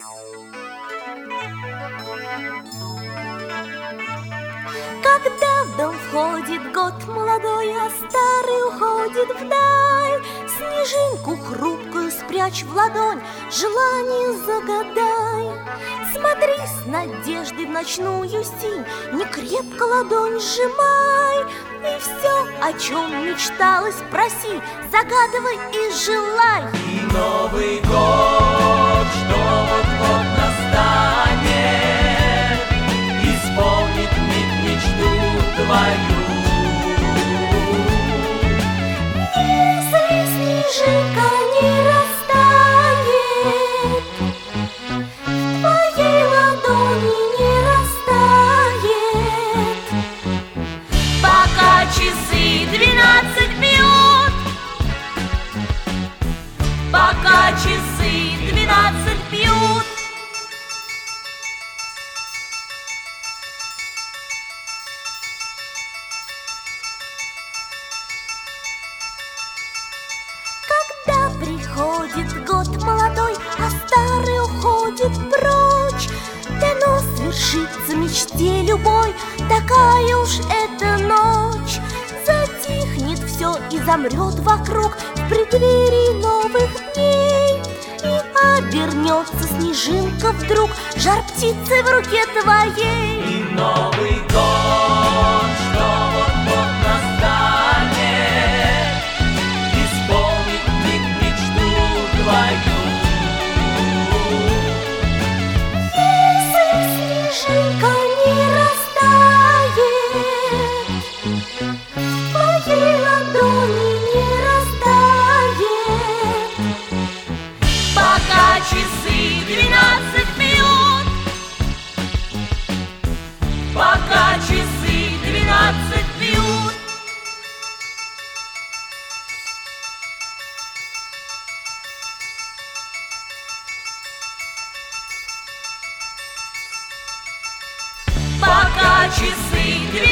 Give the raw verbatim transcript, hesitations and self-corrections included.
Когда в дом входит год молодой, а старый уходит вдаль, снежинку хрупкую спрячь в ладонь, желание загадай. Смотри с надеждой в ночную синь, не крепко ладонь сжимай, и все, о чем мечталось, проси, загадывай и желай. И Новый год, что вот-вот настанет, исполнит миг мечту твою. Если снежинка не растает, в твоей ладони не растает, пока часы двенадцать бьют, пока часы двенадцать бьют. Когда приходит год молодой, а старый уходит прочь, дано свершится мечте любой, такая уж эта ночь. Затихнет все и замрет вокруг в преддверии новых дней, и обернется снежинка вдруг жар птицы в руке твоей. И Новый год, что вот-вот настанет, исполнит миг мечту твою. Если снежинка не растает, в твоей ладони не растает, Пока часы двенадцать бьют, пока часы двенадцать бьют. Пока часы двенадцать